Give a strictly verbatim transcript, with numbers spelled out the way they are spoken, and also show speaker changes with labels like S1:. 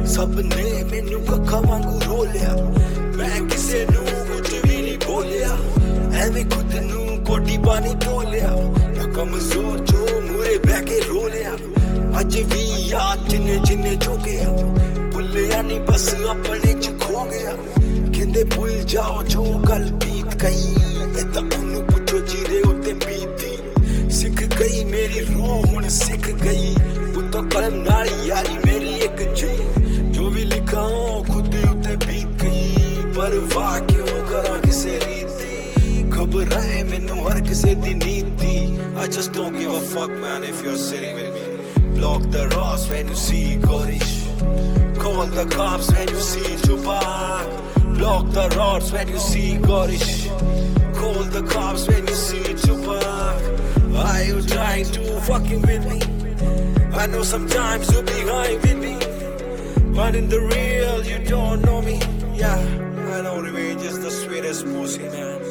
S1: सबने मैनू कक्खा वांगू रोलिया मैं किसे नू कुछ भी नहीं बोलिया एवें खुद नू कोटी पानी टोलिया मैं कमजोर जो मूरे बह के रोलिया अज भी याद जिन्ने जिन्ने जो गया भुलिया नहीं बस अपने च खो गया कहंदे भुल जाओ जो गल बीत गई इदा उन्नू पुछो जीरे उत्ते बीती सिख गई मेरी रूह हुण सिख गई उतो कलम नाल यारी मेरी एक जी जो भी लिखा खुद उत्ते बीत गई पर वाह क्यों करा किसे रीति घबराए मैनू हर किसे दी नीति I just don't give a fuck man if you're sitting with me block the Ross when you see Gorish call the cops when you see Jubac block the roads when you see Gorish call the cops when you see Jubac are you trying to fucking with me I know sometimes you're behind with me but in the real you don't know me yeah I know revenge is the sweetest pussy man